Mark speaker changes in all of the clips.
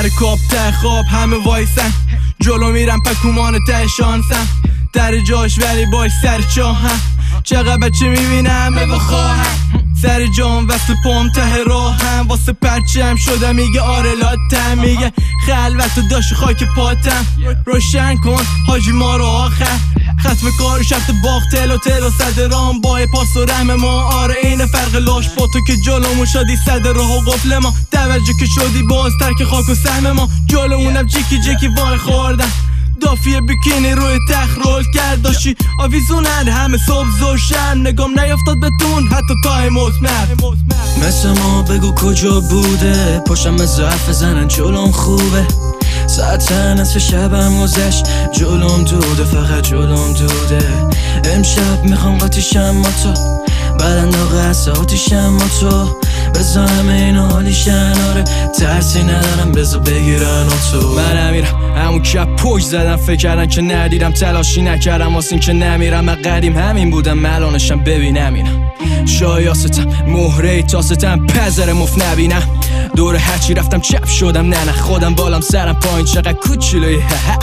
Speaker 1: سر کاپ ته خواب همه وایسن، جلو میرم پکومان ته شانسم، در جاش ولی باش سر چاهم، چقدر بچه میبینم همه بخواهم، سر جام وست پام ته راهم، واسه پرچم شده میگه آره لاتم، میگه خلوت و داشت خاک پاتم، روشن کن حاجی ما رو آخر، ختم کار شرط باخت تل و صد رام با پاس و رحم ما، آره این فرق لاش با تو که جلومون شدی صد راه و قفل ما، توجه که شدی باز ترک خاک و سهم ما، جلومونم جیکی وای خوردن، دافیه بیکینی روی تخت رول کرد، داشتی آویزونن همه صبح زوشن، نگام نیافتاد بهتون حتی تای مطمئن.
Speaker 2: مثل ما بگو کجا بوده، پاشم ضعف زنن جلوم خوبه، ساعت نصف شبم گذشت جلوم دوده، فقط جلوم دوده، امشب میخوام قاطیشم ما تو، بلند قصه آتیشم ما تو، بزا همه این حالیشن، آره ترسی ندارم بزا بگیرن تو. من نمیرم همون که پشت زدم فکر کردن که ندیرم، تلاشی نکردم واسین که نمیرم، من قدیم همین بودم ملانشم ببینم اینم شایاستم مهره تاستم پزر مف نبینم، دور هرچی رفتم چپ شدم نه خودم بالام سرم پایین چقدر کوچولوی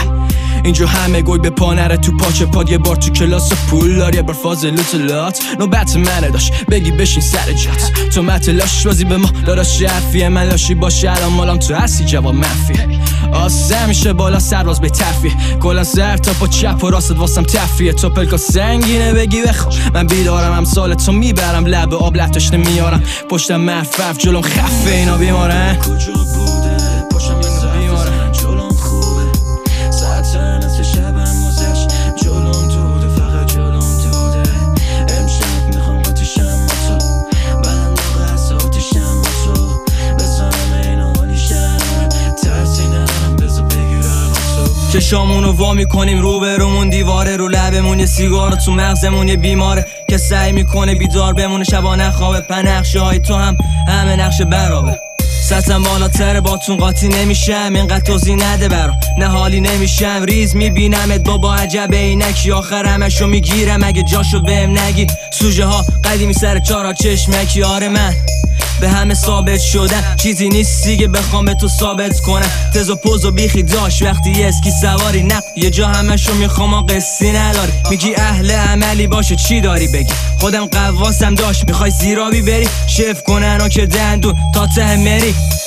Speaker 2: اینجا همه گوی به پا نره تو پاچه پاد، یه بار تو کلاس پول دار یه بار فاضل و تلات، نوبت منه داشت بگی بشین سر جات، تو متلاش بازی به ما داداش حرفیه، من لاشی باشه الان مالام تو هستی جواب منفیه، آسه میشه بالا سرواز به تفیه، کلان سر تا پا چپ و راست واسم تفریه، تو پلکا سنگینه بگی بخواب من بیدارم، هم سال تو میبرم لب آب لطش نمیارم، پشتم مرفف جلوم خفه اینا بیمارن، کجا بوده پاشم اینا بیمارن، جلوم خوبه ساعت نصف شبم گذشت جلوم دوده، فقط جلوم دوده، امشب میخوام قاطیشم ما تو، بلند قصه آتیشم ما تو، بزا همه اینا حالیشن، ترسی ندارم بزا بگیرم تو، چشامونو وا میکنیم رو برومون دیواره، رو لبمون یه سیگار، تو مغزمون یه بیماره که سعی میکنه بیدار بمونه شبا نخوابه، پنقشه های تو هم همه نقش برابه، سطحم بالاتره باتون قاطی نمیشم، اینقدر توضیح نده برام نه حالی نمیشم، ریز میبینمت بابا عجب اینکی، آخر همشو میگیرم اگه جاشو بهم نگی، سوژه ها قدیمی سر چارا چشمکی، آره من به همه ثابت شدن، چیزی نیست دیگه بخوام به تو ثابت کنم، تز و پوز و بیخی داشت وقتی اسکی سواری، نه یه جا همشو میخوام و قصی نداری، میگی اهل عملی باشه چی داری بگی، خودم قواسم داشت میخوای زیرابی بری، شف کنن و که دندون تا ته مری،